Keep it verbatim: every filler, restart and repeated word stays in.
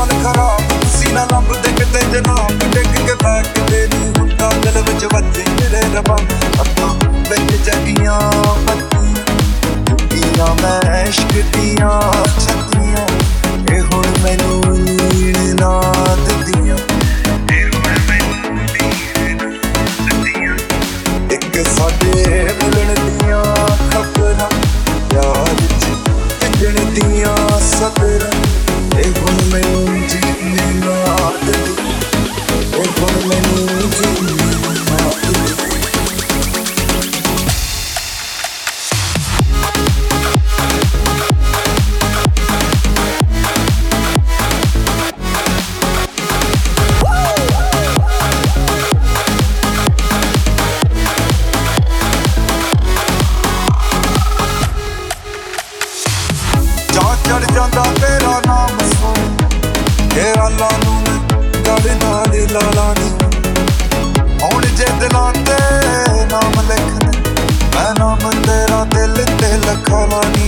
ਹਾਲ ਖਰਾਬ ਤੁਸੀਂ ਨਾ ਲੱਭਦੇ ਕਿਤੇ ਜਨਾਬ ਡਿੱਗ ਕੇ ਬੈਠ ਤੇਰੀ ਹੁੰਦਾ ਦਿਲ ਵਿੱਚ ਵੱਜੇ ਮੇਰੇ ਰੱਬਾ ਅੱਖਾਂ ਵਿੱਚ ਜਗੀਆਂ ਬੱਤੀਆਂ ਮੈਂ ਇਸ਼ਕ ਦੀਆਂ ਛੱਤੀਆਂ ਇਹ ਹੁਣ ਮੈਨੂੰ ਨੀਂਦ ਨਾ ਦਿੰਦੀਆਂ ਇਹ ਹੁਣ ਮੈਨੂੰ ਨੀਂਦ ਨਾ ਦਿੰਦੀਆਂ ਇੱਕ ਸਾਡੇ ਮਿਲਣ ਦੀਆਂ ਖਬਰਾਂ ਯਾਦ ਚ ਭਿੱਜਣ ਦੀਆਂ ਸਤਰਾਂ ਇਹ ਹੁਣ ਮੈਨੂੰ ਜੀਣੇ ਨਾ ਦਿੰਦੀਆਂ ਇਹ ਹੁਣ ਮੈਨੂੰ ਜੀਣੇ ਨਾ ਦਿੰਦੀਆਂ ਚੜ ਜਾਂਦਾ ਤੇਰਾ ਨਾਮ ਸੁਣ ਇਹ ਆਲਾ ਨੂੰ ਗੜ ਨਾਲ ਲਾਲਾ ਨੀ ਹੁਣ ਜੇ ਦਿਲਾਂ ਤੇ ਨਾਮ ਲਿਖਦੇ ਮੈਂ ਨਾਮ ਤੇਰਾ ਦਿਲ ਤੇ ਲਿਖਾ ਲਾ ਨੀ